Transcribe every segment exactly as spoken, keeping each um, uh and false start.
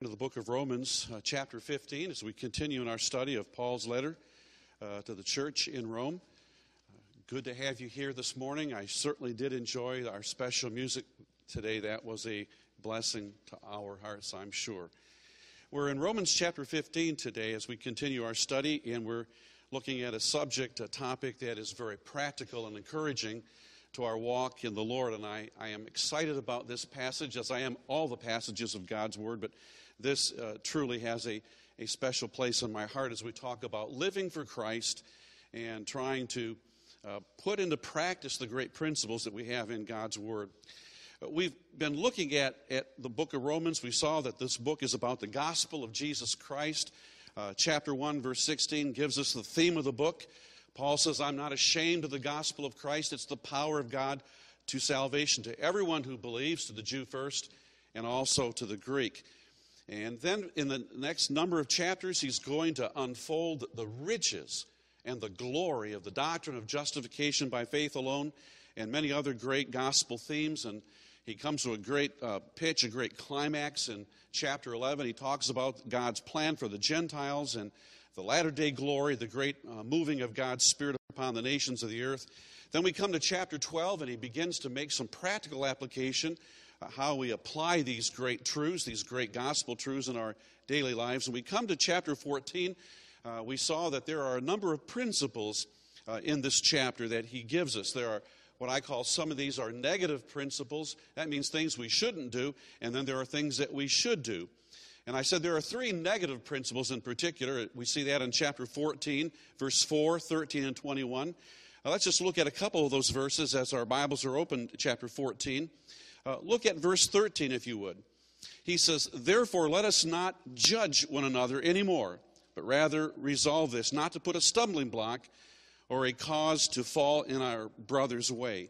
To the book of Romans, uh, chapter fifteen, as we continue in our study of Paul's letter uh, to the church in Rome. Uh, good to have you here this morning. I certainly did enjoy our special music today. That was a blessing to our hearts, I'm sure. We're in Romans chapter fifteen today as we continue our study, and we're looking at a subject, a topic that is very practical and encouraging to our walk in the Lord. And I, I am excited about this passage, as I am all the passages of God's Word, but this uh, truly has a, a special place in my heart as we talk about living for Christ and trying to uh, put into practice the great principles that we have in God's Word. We've been looking at, at the book of Romans. We saw that this book is about the gospel of Jesus Christ. Uh, chapter one, verse sixteen gives us the theme of the book. Paul says, I'm not ashamed of the gospel of Christ. It's the power of God to salvation to everyone who believes, to the Jew first, and also to the Greek. And then in the next number of chapters, he's going to unfold the riches and the glory of the doctrine of justification by faith alone and many other great gospel themes. And he comes to a great uh, pitch, a great climax in chapter eleven. He talks about God's plan for the Gentiles and the latter-day glory, the great uh, moving of God's Spirit upon the nations of the earth. Then we come to chapter twelve, and he begins to make some practical application how we apply these great truths, these great gospel truths in our daily lives. And we come to chapter fourteen, uh, we saw that there are a number of principles uh, in this chapter that he gives us. There are what I call, some of these are negative principles. That means things we shouldn't do, and then there are things that we should do. And I said there are three negative principles in particular. We see that in chapter fourteen, verse four, thirteen, and twenty-one. Now let's just look at a couple of those verses as our Bibles are open to chapter fourteen. Uh, look at verse thirteen, if you would. He says, therefore, let us not judge one another anymore, but rather resolve this, not to put a stumbling block or a cause to fall in our brother's way.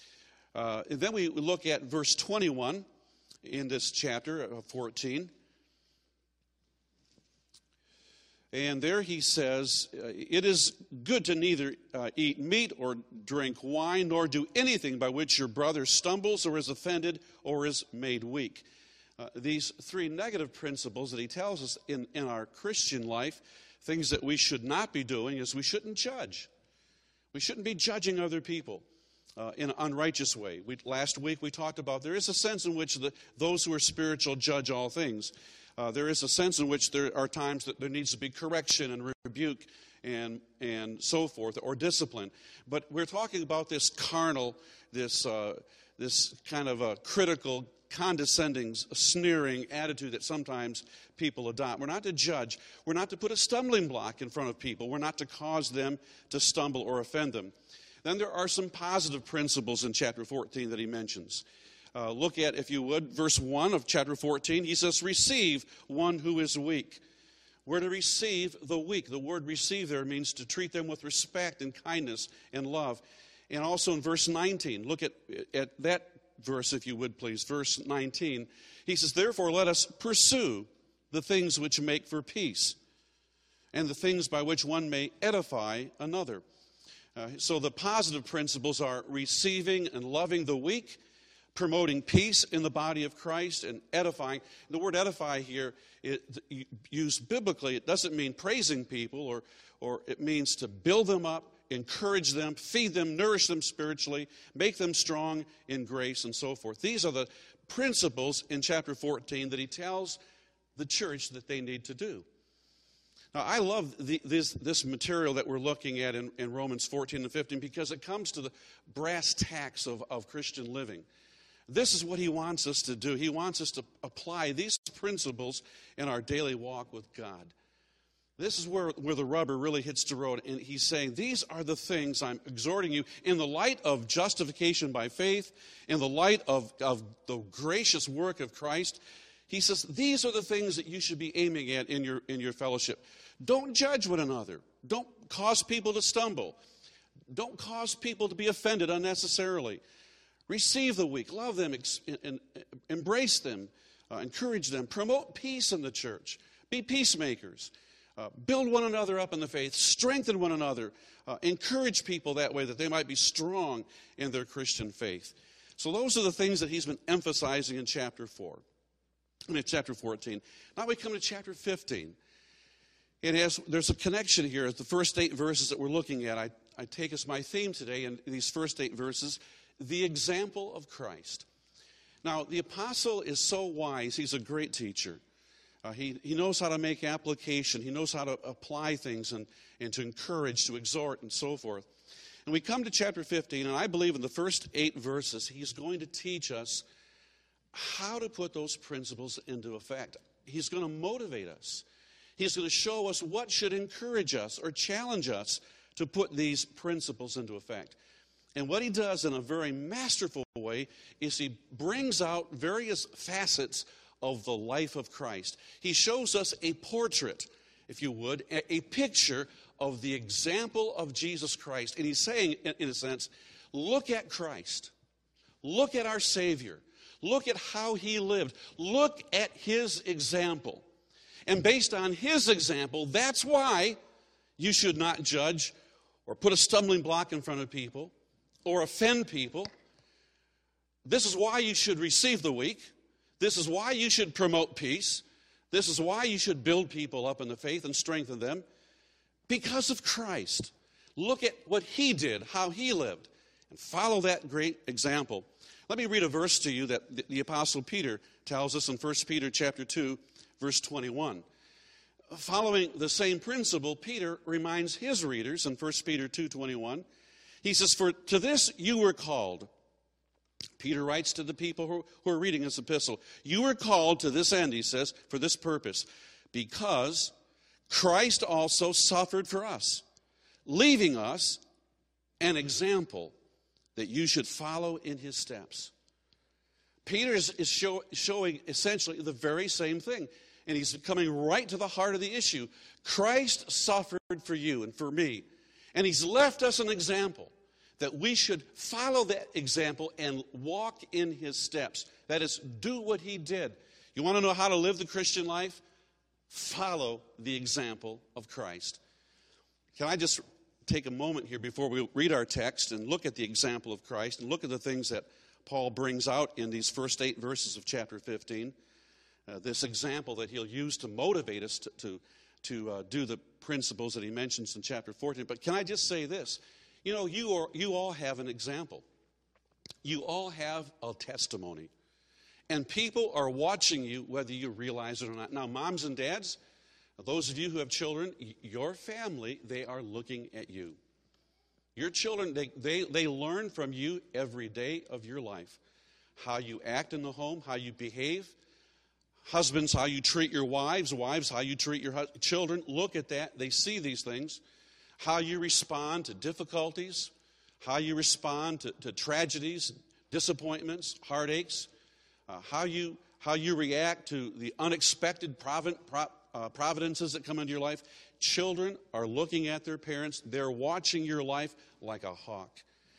Uh, and then we look at verse twenty-one in this chapter of fourteen. And there he says, it is good to neither uh, eat meat or drink wine, nor do anything by which your brother stumbles or is offended or is made weak. Uh, these three negative principles that he tells us in, in our Christian life, things that we should not be doing, is we shouldn't judge. We shouldn't be judging other people uh, in an unrighteous way. We, last week we talked about there is a sense in which the, those who are spiritual judge all things. Uh, there is a sense in which there are times that there needs to be correction and rebuke and and so forth, or discipline. But we're talking about this carnal, this uh, this kind of a critical, condescending, sneering attitude that sometimes people adopt. We're not to judge. We're not to put a stumbling block in front of people. We're not to cause them to stumble or offend them. Then there are some positive principles in chapter fourteen that he mentions. Uh, look at, if you would, verse one of chapter fourteen. He says, receive one who is weak. We're to receive the weak. The word receive there means to treat them with respect and kindness and love. And also in verse nineteen, look at, at that verse, if you would, please. Verse nineteen, he says, therefore let us pursue the things which make for peace and the things by which one may edify another. Uh, so the positive principles are receiving and loving the weak, promoting peace in the body of Christ, and edifying. The word edify here, it, used biblically, it doesn't mean praising people, or, or it means to build them up, encourage them, feed them, nourish them spiritually, make them strong in grace, and so forth. These are the principles in chapter fourteen that he tells the church that they need to do. Now, I love the, this, this material that we're looking at in, in Romans fourteen and fifteen, because it comes to the brass tacks of, of Christian living. This is what he wants us to do. He wants us to apply these principles in our daily walk with God. This is where, where the rubber really hits the road. And he's saying, these are the things I'm exhorting you in the light of justification by faith, in the light of, of the gracious work of Christ. He says, these are the things that you should be aiming at in your, in your fellowship. Don't judge one another. Don't cause people to stumble. Don't cause people to be offended unnecessarily. Receive the weak, love them, and embrace them, uh, encourage them, promote peace in the church, be peacemakers, uh, build one another up in the faith, strengthen one another, uh, encourage people that way that they might be strong in their Christian faith. So those are the things that he's been emphasizing in chapter four. I mean, chapter fourteen. Now we come to chapter fifteen. It has, there's a connection here. The first eight verses that we're looking at, I, I take as my theme today in these first eight verses, the example of Christ. Now, the apostle is so wise. He's a great teacher. Uh, he, he knows how to make application. He knows how to apply things and, and to encourage, to exhort, and so forth. And we come to chapter fifteen, and I believe in the first eight verses, he's going to teach us how to put those principles into effect. He's going to motivate us. He's going to show us what should encourage us or challenge us to put these principles into effect. And what he does in a very masterful way is he brings out various facets of the life of Christ. He shows us a portrait, if you would, a, a picture of the example of Jesus Christ. And he's saying, in, in a sense, look at Christ. Look at our Savior. Look at how he lived. Look at his example. And based on his example, that's why you should not judge or put a stumbling block in front of people or offend people. This is why you should receive the weak. This is why you should promote peace. This is why you should build people up in the faith and strengthen them. Because of Christ. Look at what he did, how he lived, and follow that great example. Let me read a verse to you that the, the Apostle Peter tells us in First Peter chapter two, verse twenty-one. Following the same principle, Peter reminds his readers in First Peter two twenty-one. He says, "For to this you were called." Peter writes to the people who, who are reading this epistle. "You were called to this end," he says, "for this purpose, because Christ also suffered for us, leaving us an example that you should follow in his steps." Peter is, is show, showing essentially the very same thing. And he's coming right to the heart of the issue. Christ suffered for you and for me. And he's left us an example that we should follow that example and walk in his steps. That is, do what he did. You want to know how to live the Christian life? Follow the example of Christ. Can I just take a moment here before we read our text and look at the example of Christ and look at the things that Paul brings out in these first eight verses of chapter fifteen. Uh, this example that he'll use to motivate us to, to, to uh, do the principles that he mentions in chapter fourteen. But can I just say this? You know, you, are, you all have an example. You all have a testimony. And people are watching you whether you realize it or not. Now, moms and dads, those of you who have children, your family, they are looking at you. Your children, they, they, they learn from you every day of your life. How you act in the home, how you behave. Husbands, how you treat your wives. Wives, how you treat your hu- children. Look at that. They see these things. How you respond to difficulties. How you respond to, to tragedies, disappointments, heartaches. Uh, how you how you react to the unexpected provid, pro, uh, providences that come into your life. Children are looking at their parents. They're watching your life like a hawk.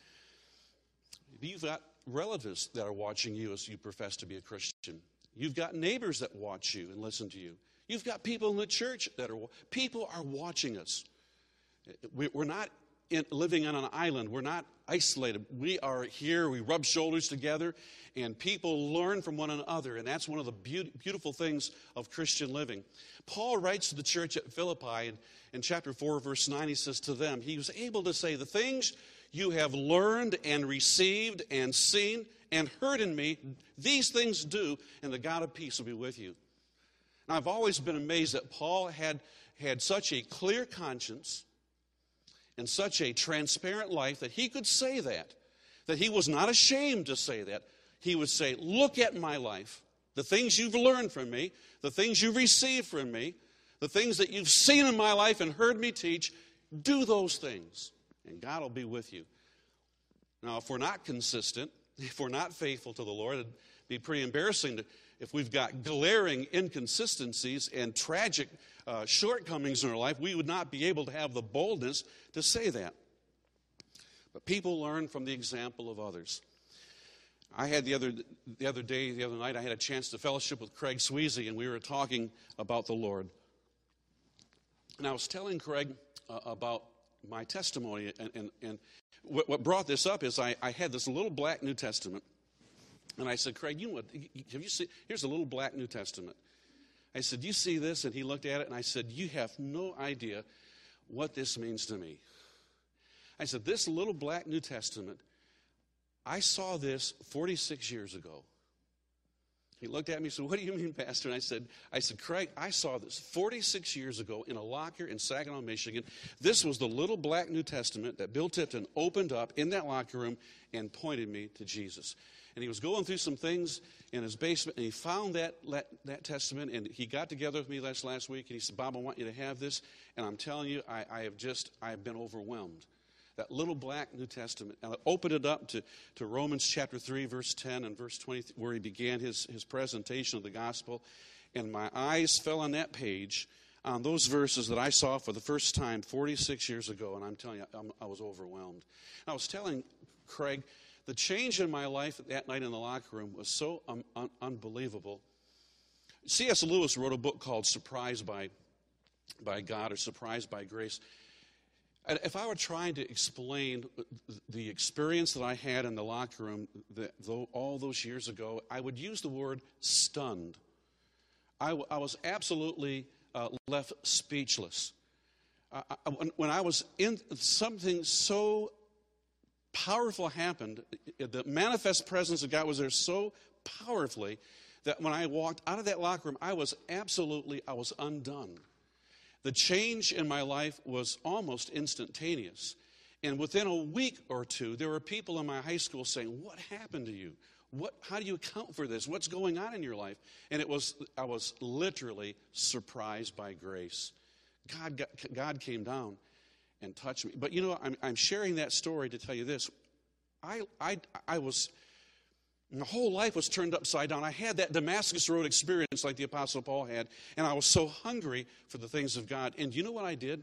You've got relatives that are watching you as you profess to be a Christian. You've got neighbors that watch you and listen to you. You've got people in the church that are, people are watching us. We're not in, living on an island. We're not isolated. We are here. We rub shoulders together, and people learn from one another, and that's one of the be- beautiful things of Christian living. Paul writes to the church at Philippi in, in chapter four, verse nine, he says to them, he was able to say, "The things you have learned and received and seen and heard in me, these things do, and the God of peace will be with you." Now, I've always been amazed that Paul had, had such a clear conscience and such a transparent life that he could say that, that he was not ashamed to say that. He would say, "Look at my life, the things you've learned from me, the things you've received from me, the things that you've seen in my life and heard me teach, do those things, and God will be with you." Now, if we're not consistent, if we're not faithful to the Lord, it'd be pretty embarrassing to, if we've got glaring inconsistencies and tragic uh, shortcomings in our life, we would not be able to have the boldness to say that. But people learn from the example of others. I had the other the other day, the other night, I had a chance to fellowship with Craig Sweezy, and we were talking about the Lord. And I was telling Craig uh, about my testimony, and, and, and what, what brought this up is I, I had this little black New Testament, And I said, Craig, you know what, have you seen, here's a little black New Testament. I said, do you see this? And he looked at it, and I said, you have no idea what this means to me. I said, this little black New Testament, I saw this forty-six years ago. He looked at me and said, what do you mean, Pastor? And I said, I said, Craig, I saw this forty-six years ago in a locker in Saginaw, Michigan. This was the little black New Testament that Bill Tipton opened up in that locker room and pointed me to Jesus. And he was going through some things in his basement, and he found that, that, that testament, and he got together with me last, last week, and he said, Bob, I want you to have this. And I'm telling you, I, I have just, I have been overwhelmed. That little black New Testament. And I opened it up to, to Romans chapter three, verse ten and verse twenty, where he began his, his presentation of the gospel. And my eyes fell on that page, on those verses that I saw for the first time forty-six years ago. And I'm telling you, I'm, I was overwhelmed. I was telling Craig, the change in my life that night in the locker room was so un, un, unbelievable. C S Lewis wrote a book called Surprised by, by God or Surprised by Grace. If I were trying to explain the experience that I had in the locker room that, though, all those years ago, I would use the word stunned. I, I was absolutely uh, left speechless. Uh, I, when I was in, something so powerful happened. The manifest presence of God was there so powerfully that when I walked out of that locker room, I was absolutely, I was undone. The change in my life was almost instantaneous. And within a week or two, there were people in my high school saying, what happened to you? What, how do you account for this? What's going on in your life? And it was, I was literally surprised by grace. God, got, God came down and touched me. But you know, I'm, I'm sharing that story to tell you this. I, I, I was, my whole life was turned upside down. I had that Damascus Road experience like the Apostle Paul had, and I was so hungry for the things of God. And you know what I did?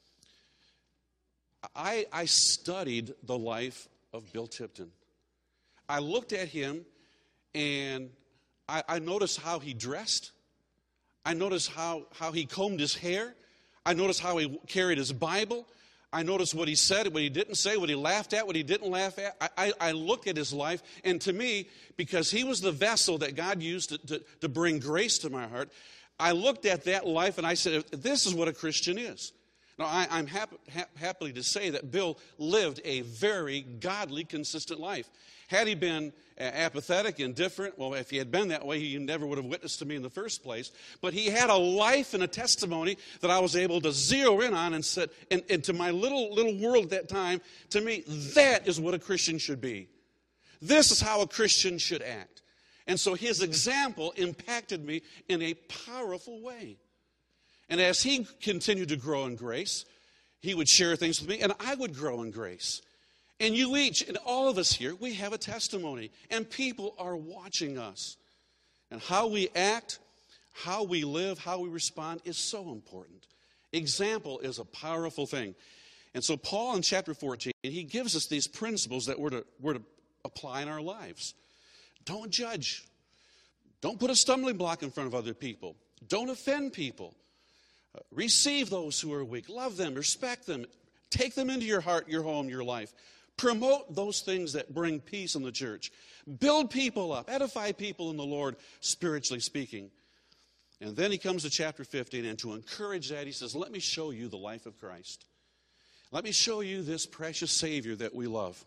I, I studied the life of Bill Tipton. I looked at him, and I, I noticed how he dressed. I noticed how, how he combed his hair. I noticed how he carried his Bible. I noticed what he said, what he didn't say, what he laughed at, what he didn't laugh at. I, I, I looked at his life, and to me, because he was the vessel that God used to, to, to bring grace to my heart, I looked at that life, and I said, this is what a Christian is. Now, I, I'm hap, ha, happily to say that Bill lived a very godly, consistent life. Had he been apathetic, indifferent, well, if he had been that way, he never would have witnessed to me in the first place. But he had a life and a testimony that I was able to zero in on and said, and, and to my little little world at that time, to me, that is what a Christian should be. This is how a Christian should act. And so his example impacted me in a powerful way. And as he continued to grow in grace, he would share things with me, and I would grow in grace. And you each, and all of us here, we have a testimony. And people are watching us. And how we act, how we live, how we respond is so important. Example is a powerful thing. And so Paul in chapter fourteen, he gives us these principles that we're to, we're to apply in our lives. Don't judge. Don't put a stumbling block in front of other people. Don't offend people. Uh, receive those who are weak. Love them. Respect them. Take them into your heart, your home, your life. Promote those things that bring peace in the church. Build people up. Edify people in the Lord, spiritually speaking. And then he comes to chapter fifteen, and to encourage that, he says, let me show you the life of Christ. Let me show you this precious Savior that we love.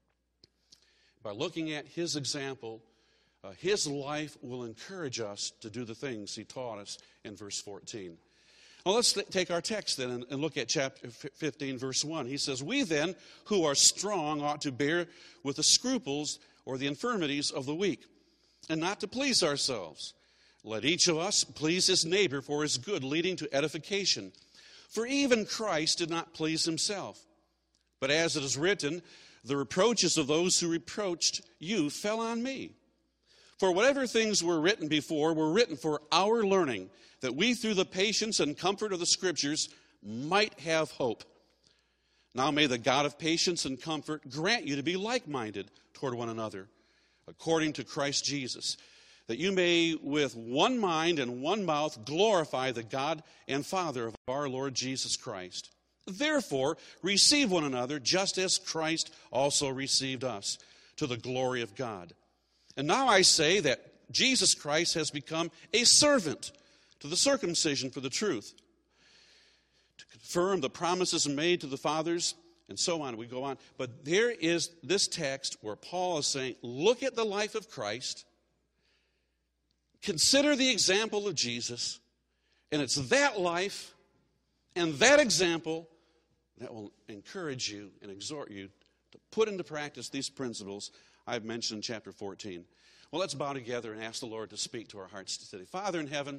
By looking at his example, uh, his life will encourage us to do the things he taught us in verse fourteen. Well, let's take our text then and, and look at chapter fifteen, verse one. He says, we then, who are strong, ought to bear with the scruples or the infirmities of the weak, and not to please ourselves. Let each of us please his neighbor for his good, leading to edification. For even Christ did not please himself. But as it is written, the reproaches of those who reproached you fell on me. For whatever things were written before were written for our learning, that we through the patience and comfort of the Scriptures might have hope. Now may the God of patience and comfort grant you to be like-minded toward one another, according to Christ Jesus, that you may with one mind and one mouth glorify the God and Father of our Lord Jesus Christ. Therefore, receive one another just as Christ also received us, to the glory of God. And now I say that Jesus Christ has become a servant to the circumcision for the truth, to confirm the promises made to the fathers, and so on. We go on. But there is this text where Paul is saying, look at the life of Christ, consider the example of Jesus, and it's that life and that example that will encourage you and exhort you to put into practice these principles I've mentioned in chapter fourteen. Well, let's bow together and ask the Lord to speak to our hearts today. Father in heaven,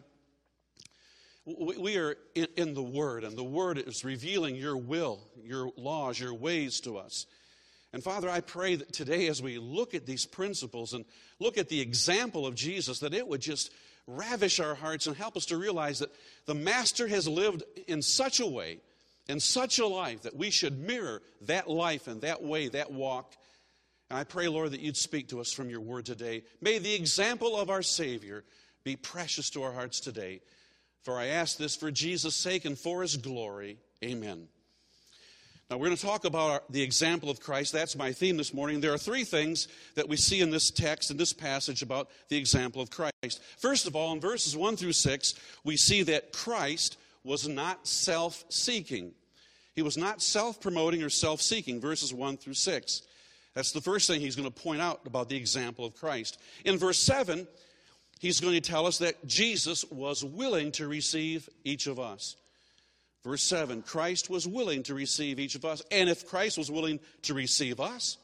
we are in the Word, and the Word is revealing your will, your laws, your ways to us. And Father, I pray that today as we look at these principles and look at the example of Jesus, that it would just ravish our hearts and help us to realize that the Master has lived in such a way, in such a life, that we should mirror that life and that way, that walk. And I pray, Lord, that you'd speak to us from your word today. May the example of our Savior be precious to our hearts today. For I ask this for Jesus' sake and for his glory. Amen. Now, we're going to talk about our, the example of Christ. That's my theme this morning. There are three things that we see in this text, in this passage, about the example of Christ. First of all, in verses one through six, we see that Christ was not self-seeking. He was not self-promoting or self-seeking, verses one through six. That's the first thing he's going to point out about the example of Christ. In verse seven, he's going to tell us that Jesus was willing to receive each of us. Verse seven, Christ was willing to receive each of us. And if Christ was willing to receive us,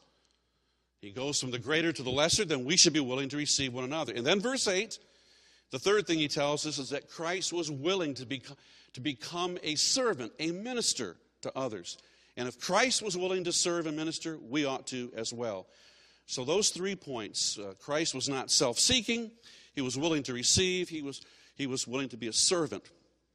he goes from the greater to the lesser, then we should be willing to receive one another. And then verse eight, the third thing he tells us is that Christ was willing to become, to become a servant, a minister to others. And if Christ was willing to serve and minister, we ought to as well. So those three points, uh, Christ was not self-seeking, he was willing to receive, he was, he was willing to be a servant.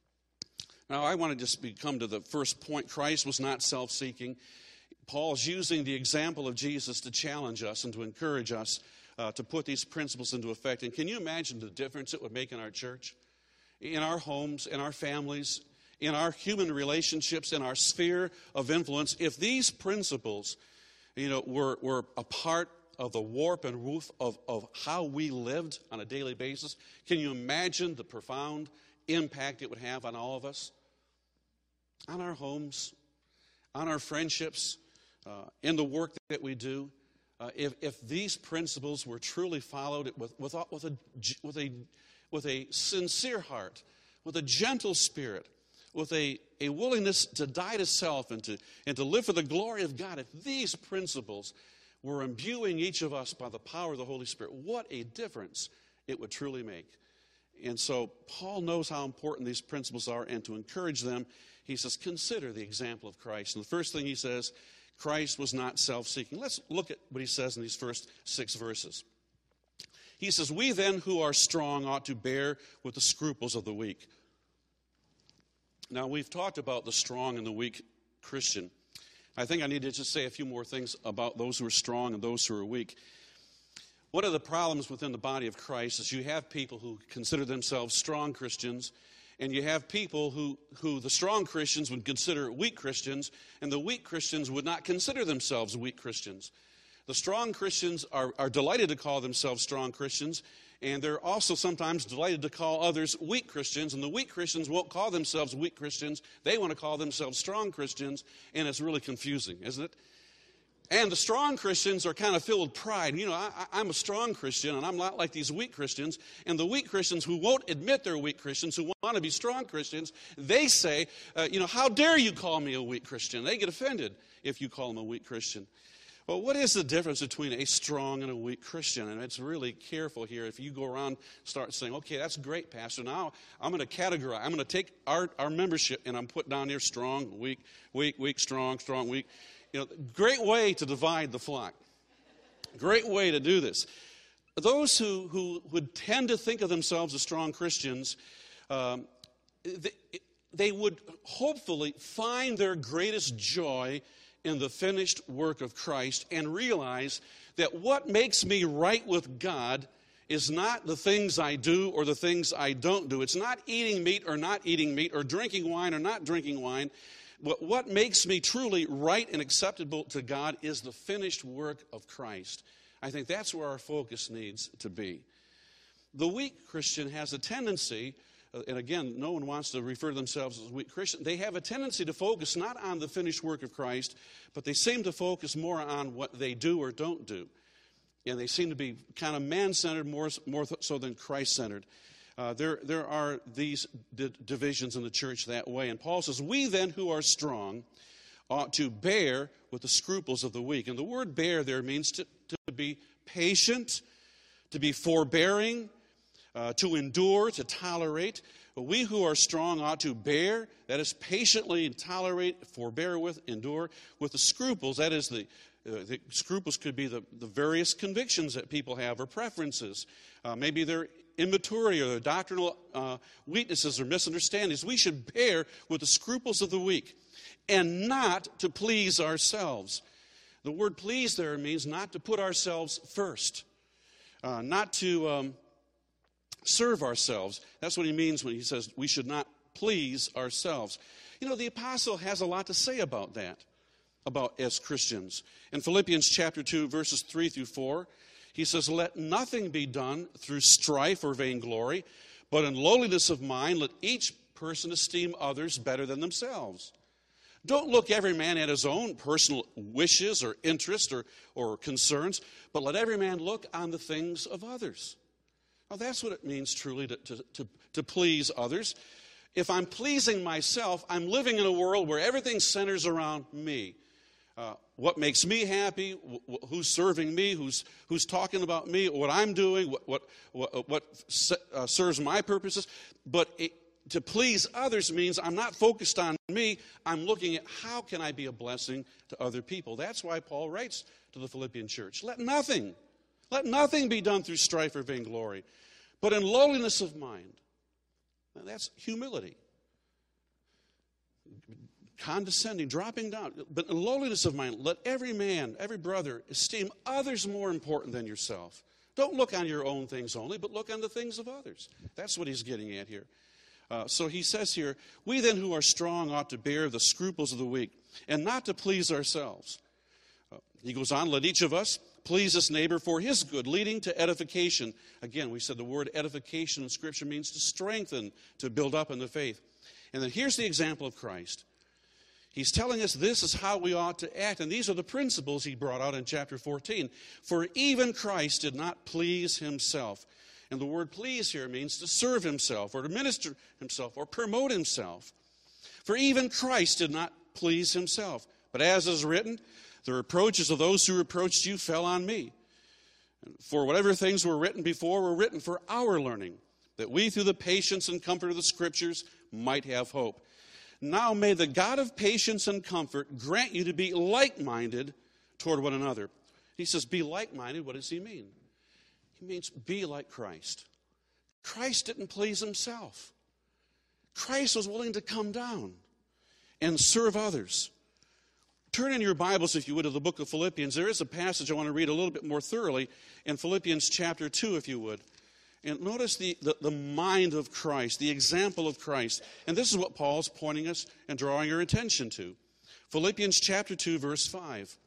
Now, I want to just be, come to the first point. Christ was not self-seeking. Paul's using the example of Jesus to challenge us and to encourage us uh, to put these principles into effect. And can you imagine the difference it would make in our church, in our homes, in our families, in our human relationships, in our sphere of influence, if these principles, you know, were, were a part of the warp and woof of, of how we lived on a daily basis? Can you imagine the profound impact it would have on all of us? On our homes, on our friendships, uh, in the work that we do. Uh, if, if these principles were truly followed with, with, with, a, with, a, with a sincere heart, with a gentle spirit, with a, a willingness to die to self and to, and to live for the glory of God, if these principles were imbuing each of us by the power of the Holy Spirit, what a difference it would truly make. And so Paul knows how important these principles are, and to encourage them, he says, consider the example of Christ. And the first thing he says, Christ was not self-seeking. Let's look at what he says in these first six verses. He says, we then who are strong ought to bear with the scruples of the weak. Now, we've talked about the strong and the weak Christian. I think I need to just say a few more things about those who are strong and those who are weak. One of the problems within the body of Christ is you have people who consider themselves strong Christians, and you have people who, who the strong Christians would consider weak Christians, and the weak Christians would not consider themselves weak Christians. The strong Christians are, are delighted to call themselves strong Christians, and they're also sometimes delighted to call others weak Christians, and the weak Christians won't call themselves weak Christians. They want to call themselves strong Christians, and it's really confusing, isn't it? And the strong Christians are kind of filled with pride. You know, I, I'm a strong Christian, and I'm not like these weak Christians. And the weak Christians who won't admit they're weak Christians, who want to be strong Christians, they say, uh, you know, how dare you call me a weak Christian? They get offended if you call them a weak Christian. Well, what is the difference between a strong and a weak Christian? And it's really careful here. If you go around and start saying, okay, that's great, Pastor. Now I'm going to categorize. I'm going to take our, our membership, and I'm putting down here strong, weak, weak, weak, strong, strong, weak. You know, great way to divide the flock. Great way to do this. Those who, who would tend to think of themselves as strong Christians, um, they, they would hopefully find their greatest joy in the finished work of Christ and realize that what makes me right with God is not the things I do or the things I don't do. It's not eating meat or not eating meat, or drinking wine or not drinking wine. But what makes me truly right and acceptable to God is the finished work of Christ. I think that's where our focus needs to be. The weak Christian has a tendency, uh, and again, no one wants to refer to themselves as a weak Christian. They have a tendency to focus not on the finished work of Christ, but they seem to focus more on what they do or don't do. And they seem to be kind of man-centered more, more so than Christ-centered. Uh, there, there are these d- divisions in the church that way. And Paul says, we then who are strong ought to bear with the scruples of the weak. And the word bear there means to, to be patient, to be forbearing, uh, to endure, to tolerate. But we who are strong ought to bear, that is patiently tolerate, forbear with, endure, with the scruples, that is the Uh, the scruples could be the, the various convictions that people have or preferences. Uh, maybe their immaturity or their doctrinal uh, weaknesses or misunderstandings. We should bear with the scruples of the weak and not to please ourselves. The word please there means not to put ourselves first, uh, not to um, serve ourselves. That's what he means when he says we should not please ourselves. You know, the apostle has a lot to say about that. About as Christians. In Philippians chapter two, verses three through four, he says, let nothing be done through strife or vainglory, but in lowliness of mind, let each person esteem others better than themselves. Don't look every man at his own personal wishes or interests or, or concerns, but let every man look on the things of others. Now that's what it means truly to, to, to, to please others. If I'm pleasing myself, I'm living in a world where everything centers around me. Uh, what makes me happy, wh- who's serving me, who's who's talking about me, what I'm doing, what what what, what uh, serves my purposes. But it, to please others means I'm not focused on me. I'm looking at how can I be a blessing to other people. That's why Paul writes to the Philippian church, let nothing, let nothing be done through strife or vainglory, but in lowliness of mind. Now, that's humility. Condescending, dropping down. But in lowliness of mind, let every man, every brother, esteem others more important than yourself. Don't look on your own things only, but look on the things of others. That's what he's getting at here. Uh, so he says here, we then who are strong ought to bear the scruples of the weak, and not to please ourselves. Uh, he goes on, let each of us please his neighbor for his good, leading to edification. Again, we said the word edification in Scripture means to strengthen, to build up in the faith. And then here's the example of Christ. He's telling us this is how we ought to act. And these are the principles he brought out in chapter fourteen. For even Christ did not please himself. And the word please here means to serve himself or to minister himself or promote himself. For even Christ did not please himself. But as is written, the reproaches of those who reproached you fell on me. For whatever things were written before were written for our learning, that we through the patience and comfort of the Scriptures might have hope. Now may the God of patience and comfort grant you to be like-minded toward one another. He says, be like-minded. What does he mean? He means be like Christ. Christ didn't please himself. Christ was willing to come down and serve others. Turn in your Bibles, if you would, to the book of Philippians. There is a passage I want to read a little bit more thoroughly in Philippians chapter two, if you would. And notice the, the, the mind of Christ, the example of Christ. And this is what Paul's pointing us and drawing our attention to. Philippians chapter two, verse five.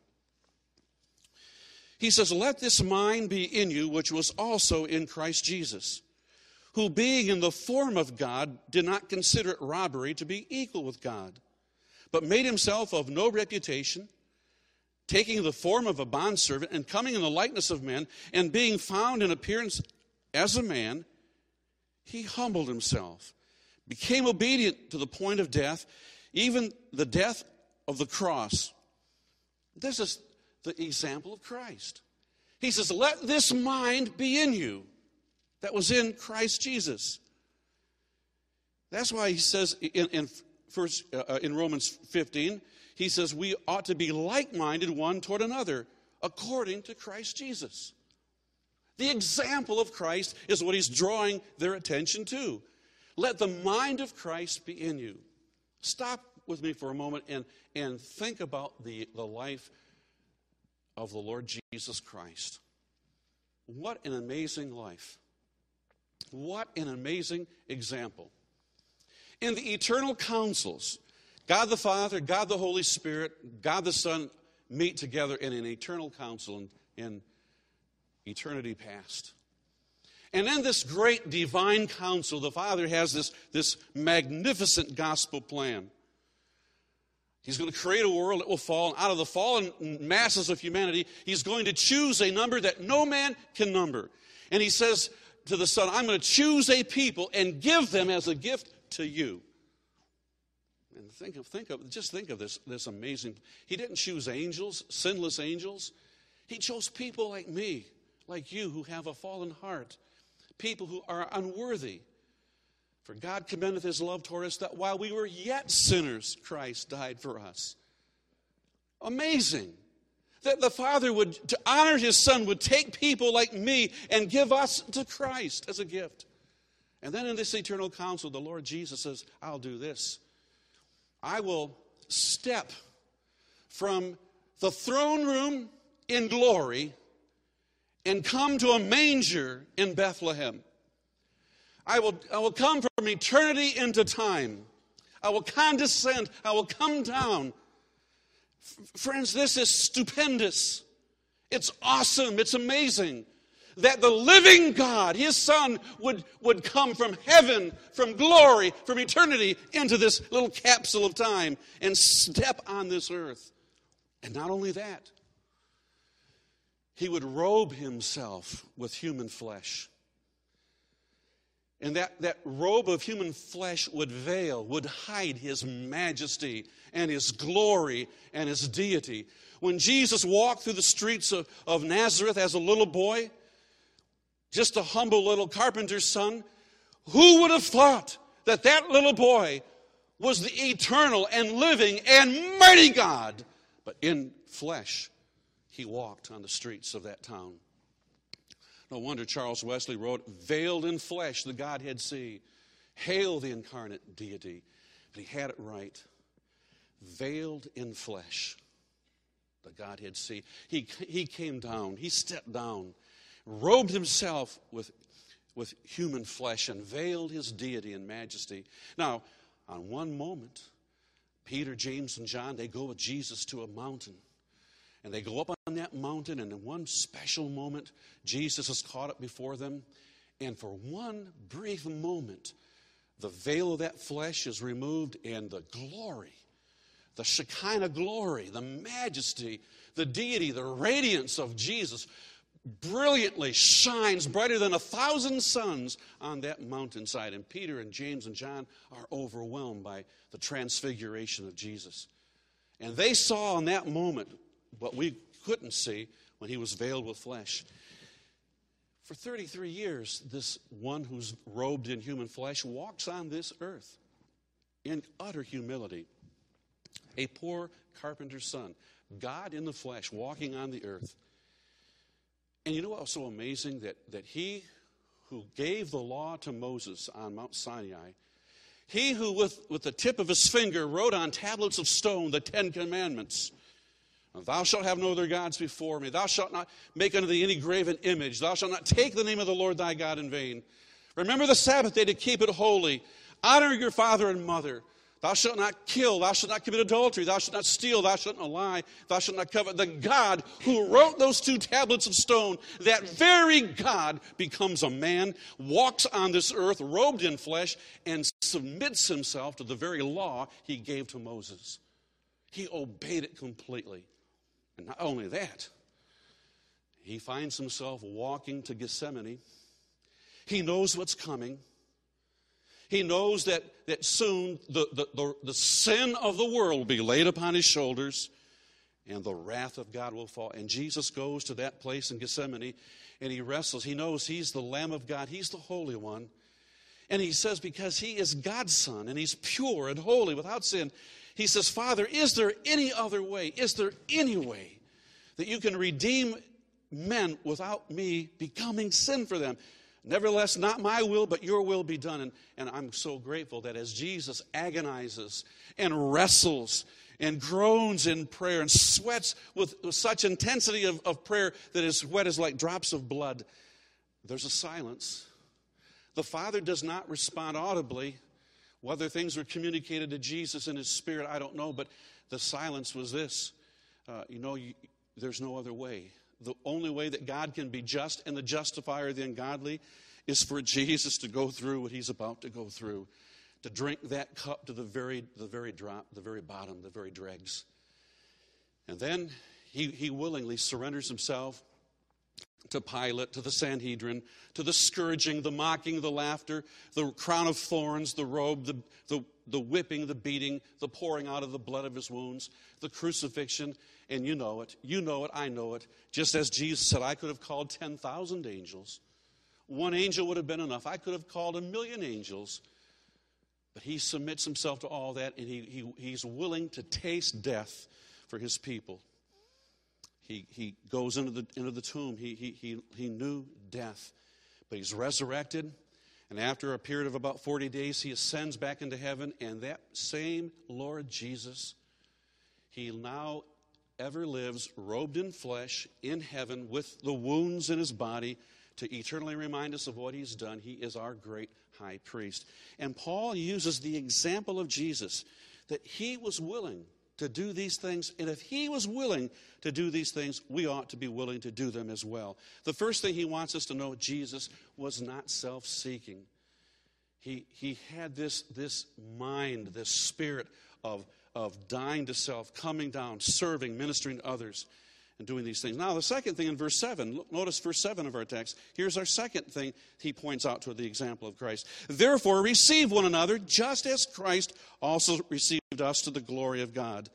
He says, let this mind be in you, which was also in Christ Jesus, who being in the form of God, did not consider it robbery to be equal with God, but made himself of no reputation, taking the form of a bondservant and coming in the likeness of men, and being found in appearance as a man, he humbled himself, became obedient to the point of death, even the death of the cross. This is the example of Christ. He says, let this mind be in you that was in Christ Jesus. That's why he says in, in, first, uh, in Romans fifteen, he says we ought to be like-minded one toward another according to Christ Jesus. The example of Christ is what he's drawing their attention to. Let the mind of Christ be in you. Stop with me for a moment and, and think about the, the life of the Lord Jesus Christ. What an amazing life. What an amazing example. In the eternal councils, God the Father, God the Holy Spirit, God the Son meet together in an eternal council in, in eternity past. And in this great divine counsel, the Father has this, this magnificent gospel plan. He's going to create a world that will fall, and out of the fallen masses of humanity, He's going to choose a number that no man can number. And He says to the Son, I'm going to choose a people and give them as a gift to you. And think of, think of, just think of this, this amazing. He didn't choose angels, sinless angels. He chose people like me, like you, who have a fallen heart. People who are unworthy. For God commendeth His love toward us, that while we were yet sinners, Christ died for us. Amazing. That the Father would, to honor His Son, would take people like me and give us to Christ as a gift. And then in this eternal counsel, the Lord Jesus says, I'll do this. I will step from the throne room in glory and come to a manger in Bethlehem. I will, I will come from eternity into time. I will condescend. I will come down. F- friends, this is stupendous. It's awesome. It's amazing that the living God, His Son, would, would come from heaven, from glory, from eternity into this little capsule of time and step on this earth. And not only that, He would robe Himself with human flesh. And that, that robe of human flesh would veil, would hide His majesty and His glory and His deity. When Jesus walked through the streets of, of Nazareth as a little boy, just a humble little carpenter's son, who would have thought that that little boy was the eternal and living and mighty God? But in flesh, He walked on the streets of that town. No wonder Charles Wesley wrote, veiled in flesh the Godhead see. Hail the incarnate deity. But he had it right. Veiled in flesh the Godhead see. He, he came down. He stepped down. Robed Himself with, with human flesh and veiled His deity and majesty. Now, on one moment, Peter, James, and John, they go with Jesus to a mountain. And they go up on that mountain, and in one special moment, Jesus is caught up before them. And for one brief moment, the veil of that flesh is removed, and the glory, the Shekinah glory, the majesty, the deity, the radiance of Jesus brilliantly shines brighter than a thousand suns on that mountainside. And Peter and James and John are overwhelmed by the transfiguration of Jesus. And they saw in that moment what we couldn't see when He was veiled with flesh. For thirty-three years, this one who's robed in human flesh walks on this earth in utter humility. A poor carpenter's son, God in the flesh, walking on the earth. And you know what was so amazing? That, that He who gave the law to Moses on Mount Sinai, He who with, with the tip of His finger wrote on tablets of stone the Ten Commandments, thou shalt have no other gods before me. Thou shalt not make unto thee any graven image. Thou shalt not take the name of the Lord thy God in vain. Remember the Sabbath day to keep it holy. Honor your father and mother. Thou shalt not kill. Thou shalt not commit adultery. Thou shalt not steal. Thou shalt not lie. Thou shalt not covet. The God who wrote those two tablets of stone, that very God becomes a man, walks on this earth, robed in flesh, and submits Himself to the very law He gave to Moses. He obeyed it completely. And not only that, He finds Himself walking to Gethsemane. He knows what's coming. He knows that, that soon the, the, the, the sin of the world will be laid upon His shoulders and the wrath of God will fall. And Jesus goes to that place in Gethsemane and He wrestles. He knows He's the Lamb of God. He's the Holy One. And He says because He is God's Son and He's pure and holy without sin, He says, Father, is there any other way? Is there any way that you can redeem men without me becoming sin for them? Nevertheless, not my will, but your will be done. And, and I'm so grateful that as Jesus agonizes and wrestles and groans in prayer and sweats with, with such intensity of, of prayer that his sweat is like drops of blood, there's a silence. The Father does not respond audibly. Whether things were communicated to Jesus in His Spirit, I don't know, but the silence was this. Uh, you know, you, there's no other way. the only way that God can be just and the justifier of the ungodly is for Jesus to go through what he's about to go through, to drink that cup to the very, the very drop, the very bottom, the very dregs. And then he, he willingly surrenders himself to Pilate, to the Sanhedrin, to the scourging, the mocking, the laughter, the crown of thorns, the robe, the, the, the whipping, the beating, the pouring out of the blood of his wounds, the crucifixion, and you know it. You know it, I know it. Just as Jesus said, I could have called ten thousand angels. One angel would have been enough. I could have called a million angels. But he submits himself to all that, and he, he, he's willing to taste death for his people. He, he goes into the, into the tomb. He, he, he, he knew death. But he's resurrected. And after a period of about forty days, he ascends back into heaven. And that same Lord Jesus, he now ever lives robed in flesh in heaven with the wounds in his body to eternally remind us of what he's done. He is our great high priest. And Paul uses the example of Jesus, that he was willing to do these things, and if he was willing to do these things, we ought to be willing to do them as well. The first thing he wants us to know, Jesus was not self-seeking. He, he had this, this mind, this spirit of, of dying to self, coming down, serving, ministering to others, and doing these things. Now, the second thing in verse seven, look, notice verse seven of our text. Here's our second thing he points out to the example of Christ. Therefore, receive one another, just as Christ also received us to the glory of God.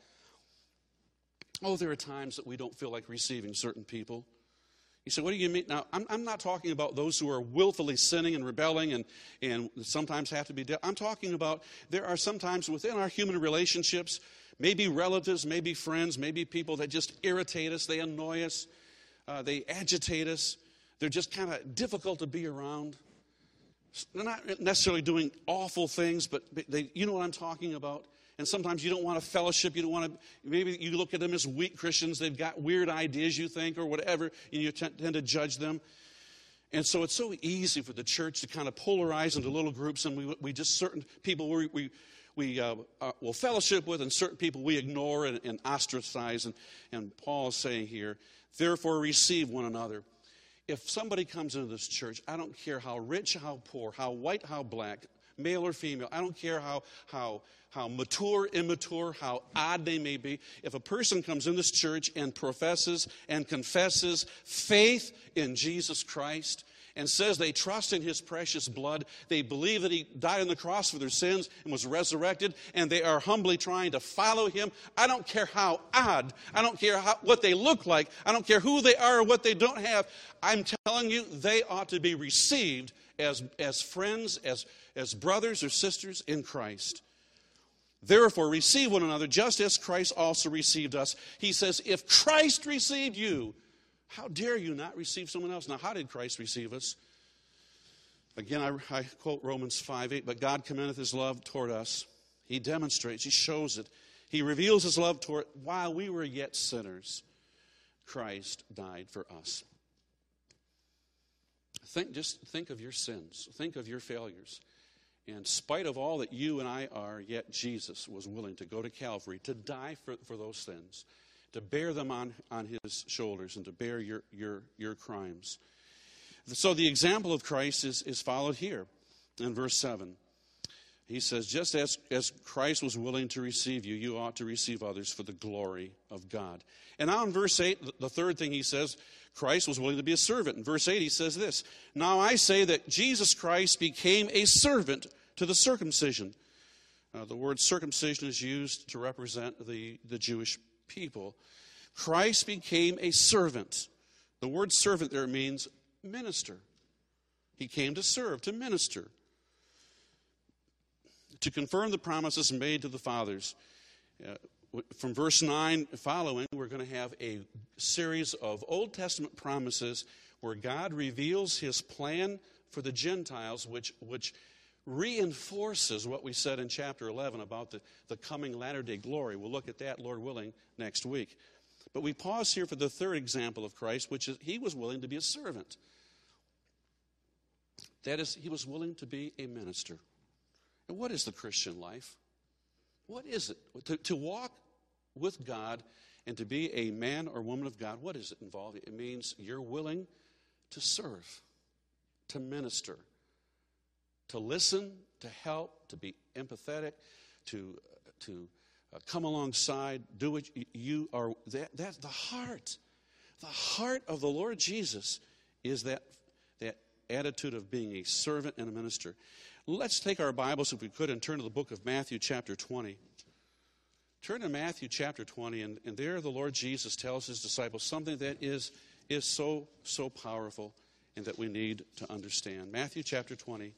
Oh, there are times that we don't feel like receiving certain people. You say, what do you mean? Now, I'm, I'm not talking about those who are willfully sinning and rebelling and, and sometimes have to be dealt. I'm talking about there are sometimes within our human relationships, maybe relatives, maybe friends, maybe people that just irritate us, they annoy us, uh, they agitate us. They're just kind of difficult to be around. They're not necessarily doing awful things, but they, you know what I'm talking about. And sometimes you don't want to fellowship. You don't want to, maybe you look at them as weak Christians. They've got weird ideas, you think, or whatever, and you tend to judge them. And so it's so easy for the church to kind of polarize into little groups, and we, we just, certain people we, we, we uh, uh, will fellowship with, and certain people we ignore and, and ostracize. And, and Paul is saying here, therefore receive one another. If somebody comes into this church, I don't care how rich, how poor, how white, how black, male or female, I don't care how, how, how mature, immature, how odd they may be. If a person comes in this church and professes and confesses faith in Jesus Christ and says they trust in his precious blood, they believe that he died on the cross for their sins and was resurrected, and they are humbly trying to follow him, I don't care how odd, I don't care how, what they look like, I don't care who they are or what they don't have, I'm telling you, they ought to be received as, as friends, as, as brothers or sisters in Christ. Therefore, receive one another, just as Christ also received us. He says, if Christ received you, how dare you not receive someone else? Now, how did Christ receive us? Again, I, I quote Romans five eight, but God commendeth his love toward us. He demonstrates, he shows it. He reveals his love toward, while we were yet sinners, Christ died for us. Think, just think of your sins. Think of your failures. In spite of all that you and I are, yet Jesus was willing to go to Calvary to die for, for those sins, to bear them on, on his shoulders and to bear your, your, your crimes. So the example of Christ is, is followed here in verse seven. He says, just as, as Christ was willing to receive you, you ought to receive others for the glory of God. And now in verse eight, the third thing he says, Christ was willing to be a servant. In verse eight, he says this, now I say that Jesus Christ became a servant to the circumcision. Uh, the word circumcision is used to represent the, the Jewish people. Christ became a servant. The word servant there means minister. He came to serve, to minister, to confirm the promises made to the fathers. Uh, from verse nine following, we're going to have a series of Old Testament promises where God reveals his plan for the Gentiles, which, which reinforces what we said in chapter eleven about the, the coming latter-day glory. We'll look at that, Lord willing, next week. But we pause here for the third example of Christ, which is he was willing to be a servant. That is, he was willing to be a minister. And what is the Christian life? What is it? To, to walk with God And to be a man or woman of God, what does it involve? It means you're willing to serve, to minister, to listen, to help, to be empathetic, to to uh, come alongside, do what you are. That, that's the heart. The heart of the Lord Jesus is that, that attitude of being a servant and a minister. Let's take our Bibles, if we could, and turn to the book of Matthew chapter twenty. Turn to Matthew chapter twenty, and, and there the Lord Jesus tells his disciples something that is, is so, so powerful and that we need to understand. Matthew chapter twenty.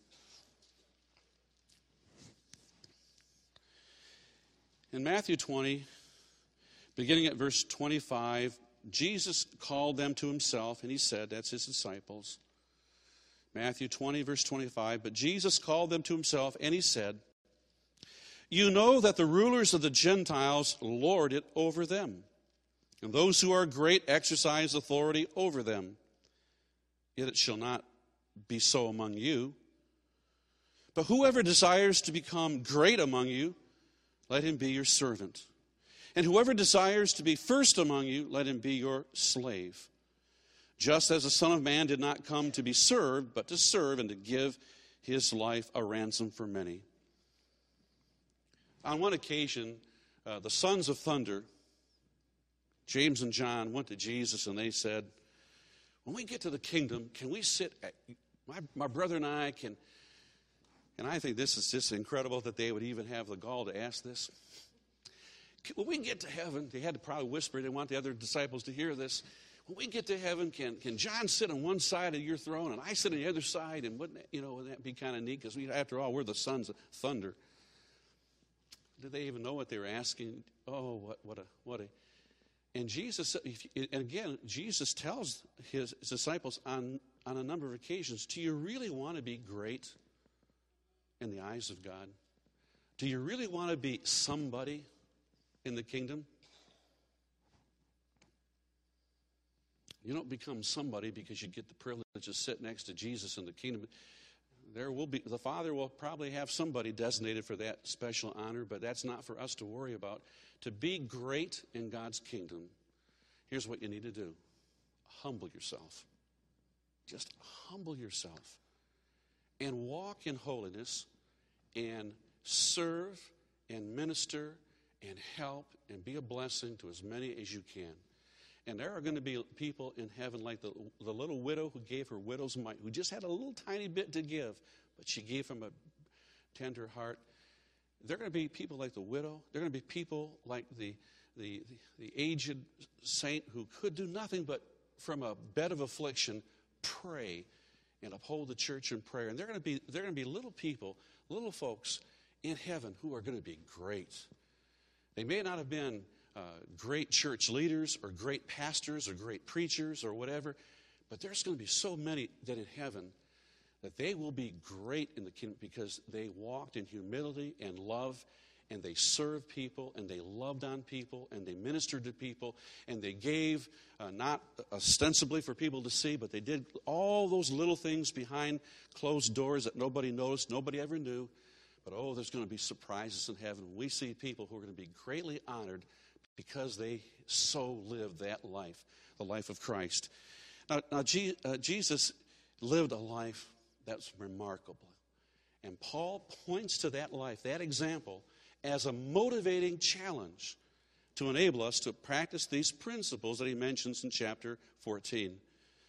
In Matthew twenty, beginning at verse twenty-five, Jesus called them to himself, and he said, that's his disciples. Matthew twenty, verse twenty-five, but Jesus called them to himself, and he said, you know that the rulers of the Gentiles lord it over them, and those who are great exercise authority over them. Yet it shall not be so among you. But whoever desires to become great among you, let him be your servant. And whoever desires to be first among you, let him be your slave. Just as the Son of Man did not come to be served, but to serve and to give his life a ransom for many. On one occasion, uh, the sons of thunder, James and John, went to Jesus and they said, when we get to the kingdom, can we sit, at, my, my brother and I can, and I think this is just incredible that they would even have the gall to ask this. When we get to heaven, they had to probably whisper, they didn't want the other disciples to hear this. When we get to heaven, can, can John sit on one side of your throne and I sit on the other side? And wouldn't that, you know, wouldn't that be kind of neat? Because we, after all, we're the sons of thunder. Did they even know what they were asking? Oh, what, what a, what a. And Jesus, and again, Jesus tells his disciples on, on a number of occasions, do you really want to be great in the eyes of God? Do you really want to be somebody in the kingdom? You don't become somebody because you get the privilege to sit next to Jesus in the kingdom. There will be, the Father will probably have somebody designated for that special honor, but that's not for us to worry about. To be great in God's kingdom, here's what you need to do. Humble yourself. Just humble yourself. And walk in holiness and serve and minister and help and be a blessing to as many as you can. And there are going to be people in heaven like the, the little widow who gave her widow's mite, who just had a little tiny bit to give, but she gave from a tender heart. There are going to be people like the widow. There are going to be people like the, the, the, the aged saint who could do nothing but from a bed of affliction pray and uphold the church in prayer. And there are going to be, there are going to be little people, little folks in heaven who are going to be great. They may not have been Uh, great church leaders or great pastors or great preachers or whatever, but there's going to be so many that in heaven that they will be great in the kingdom because they walked in humility and love, and they served people, and they loved on people, and they ministered to people, and they gave uh, not ostensibly for people to see, but they did all those little things behind closed doors that nobody noticed, nobody ever knew. But oh, there's going to be surprises in heaven. We see people who are going to be greatly honored because they so lived that life, the life of Christ. Now, now G, uh, Jesus lived a life that's remarkable. And Paul points to that life, that example, as a motivating challenge to enable us to practice these principles that he mentions in chapter fourteen.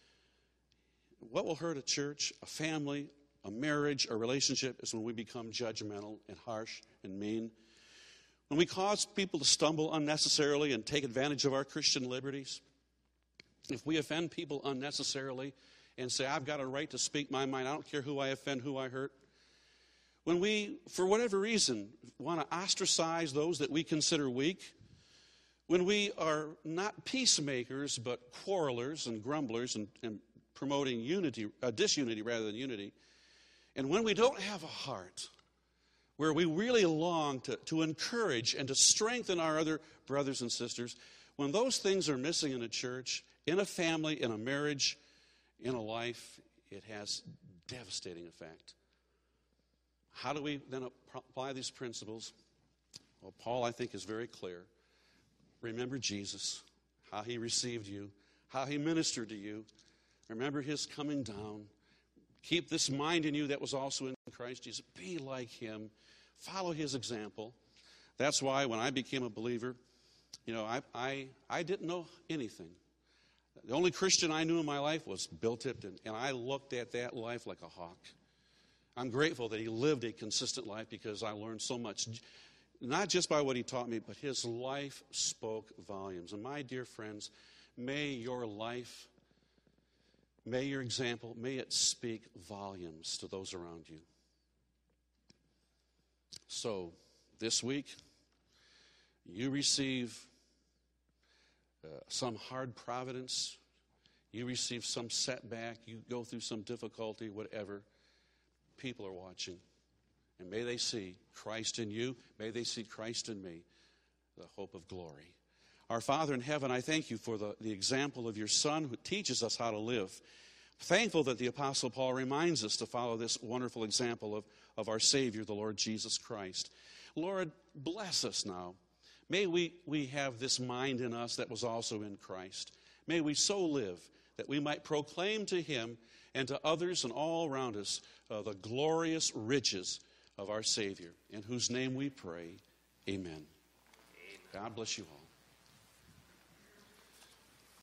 What will hurt a church, a family, a marriage, a relationship is when we become judgmental and harsh and mean. When we cause people to stumble unnecessarily and take advantage of our Christian liberties, if we offend people unnecessarily and say, I've got a right to speak my mind, I don't care who I offend, who I hurt. When we, for whatever reason, want to ostracize those that we consider weak, when we are not peacemakers but quarrelers and grumblers and, and promoting unity, uh, disunity rather than unity, and when we don't have a heart where we really long to, to encourage and to strengthen our other brothers and sisters, when those things are missing in a church, in a family, in a marriage, in a life, it has devastating effect. How do we then apply these principles? Well, Paul, I think, is very clear. remember Jesus, how he received you, how he ministered to you. Remember his coming down. Keep this mind in you that was also in Christ Jesus. Be like him. Follow his example. That's why when I became a believer, you know, I, I, I didn't know anything. The only Christian I knew in my life was Bill Tipton, and I looked at that life like a hawk. I'm grateful that he lived a consistent life because I learned so much, not just by what he taught me, but his life spoke volumes. And my dear friends, may your life, may your example, may it speak volumes to those around you. So, this week, you receive uh, some hard providence, you receive some setback, you go through some difficulty, whatever. People are watching. And may they see Christ in you, may they see Christ in me, the hope of glory. Our Father in heaven, I thank you for the, the example of your Son who teaches us how to live. Thankful that the Apostle Paul reminds us to follow this wonderful example of, of our Savior, the Lord Jesus Christ. Lord, bless us now. May we, we have this mind in us that was also in Christ. May we so live that we might proclaim to him and to others and all around us uh, the glorious riches of our Savior, in whose name we pray. Amen. Amen. God bless you all.